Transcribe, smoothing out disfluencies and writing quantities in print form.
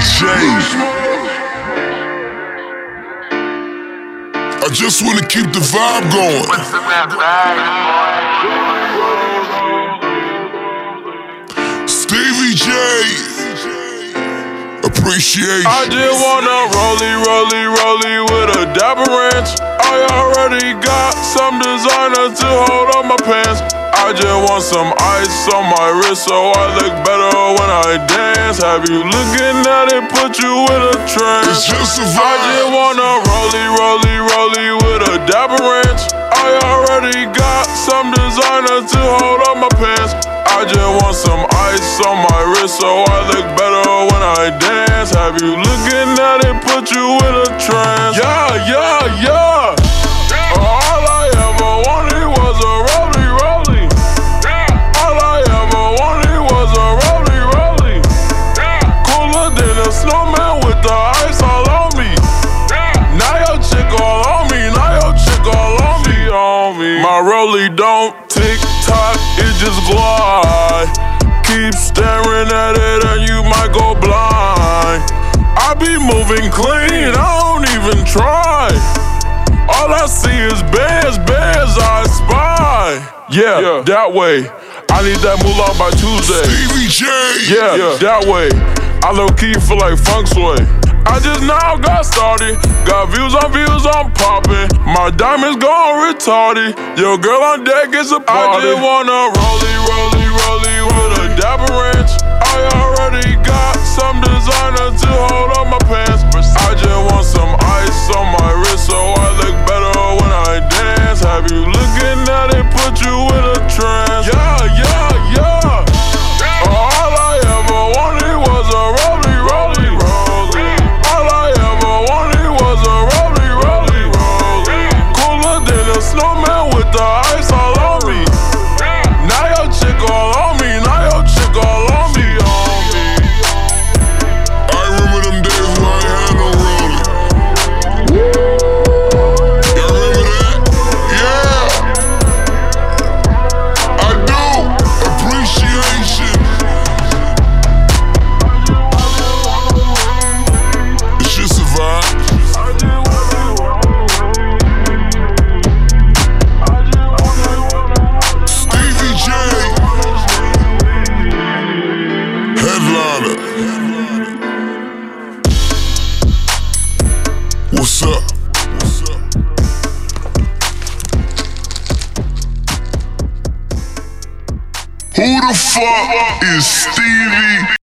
J. I just wanna keep the vibe going. Stevie J. Appreciation. I just wanna rollie with a dapper ranch. I already got some designer to hold on my pants. I just want some ice on my wrist so I look better when I dance. Have you looking at it, put you in a trance. It's just a vibe. I just wanna rollie with a dapper ranch. I already got some designer to hold on my pants. I just want some ice on my wrist so I look better when I dance. Have you looking at it, put you in a trance. Yeah. All I ever wanted was a rollie. All I ever wanted was a rollie. Cooler than a snowman with the ice all on me. Now your chick all on me, My rollie don't tick-tock, it just glide. Keep staring at it and you might go blind. I be moving clean, I don't even try. All I see is bears, I spy. Yeah, that way. I need that moolah by Tuesday. Stevie J. Yeah, that way. I low-key feel like funk sway. I just now got started. Got views on poppin'. My diamonds gone retarded. Your girl on deck is a party. I just wanna rollie with a dapper ranch. I already got some designer to hold on my pants. I just want some ice on my wrist so I look better when I dance. Have you looking at it, put you in a trance. Yeah. All I ever wanted was a rollie. All I ever wanted was a rollie. Cooler than a snowman with the ice all on me. Now your chick all on me, I remember them days when I ain't had no rollie. Y'all remember that? Yeah. I do. Appreciation. It's just a vibe. Stevie J. Headliner. What's up? Who the fuck is Stevie